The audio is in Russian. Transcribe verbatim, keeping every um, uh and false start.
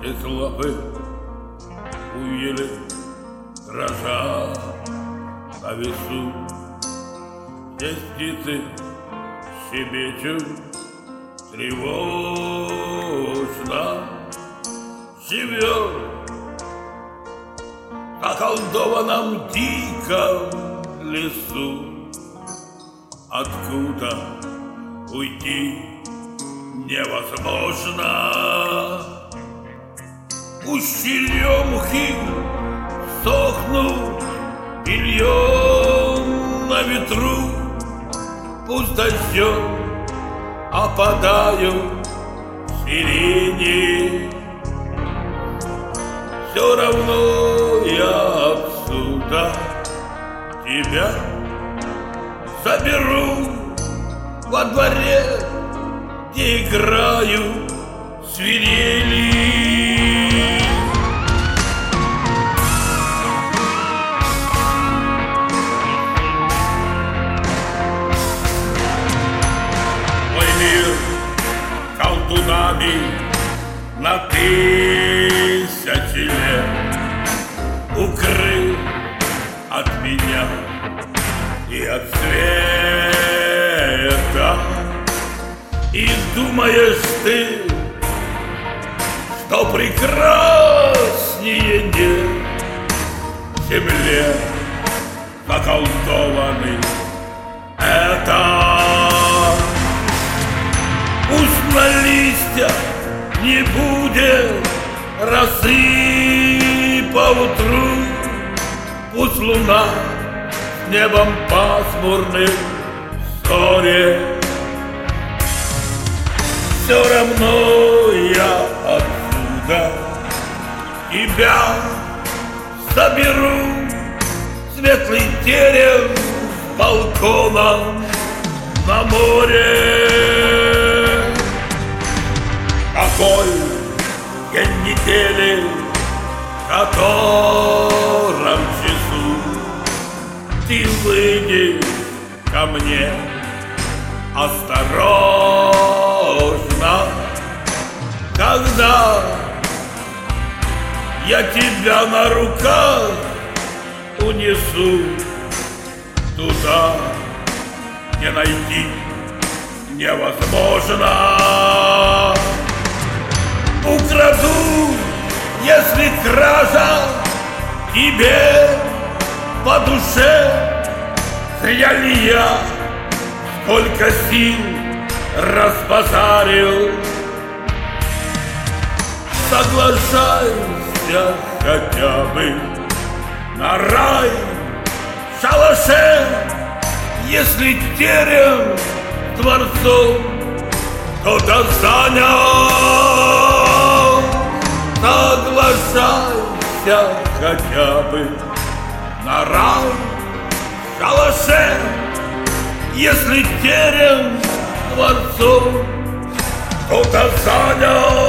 из лапы увели, дрожа на весу. Здесь птицы щебечут тревожно, живет в околдованном диком лесу. Откуда уйти невозможно, пусть черемухи сохнут бельем на ветру, пусть дождем опадают сирени. Все равно я отсюда тебя заберу во дворе, где играют свирели. Мой мир колдунами на тысячи лет укрыт от меня и от света. И думаешь ты, что прекраснее нет в земле заколдованный это. Пусть на листьях не будет росы поутру, пусть луна с небом пасмурным вскоре. Все равно я отсюда тебя заберу, светлый терем с балконом на море. Какой день недели, в котором часу ты выйдешь ко мне осторожно, когда я тебя на руках унесу туда, где найти невозможно. Украду, если кража тебе по душе, зря ли я сколько сил разбазарил. Соглашайся хотя бы на рай в шалаше, если терем дворцом кто-то занял. Соглашайся хотя бы на рай в шалаше, если терем дворцом кто-то занял.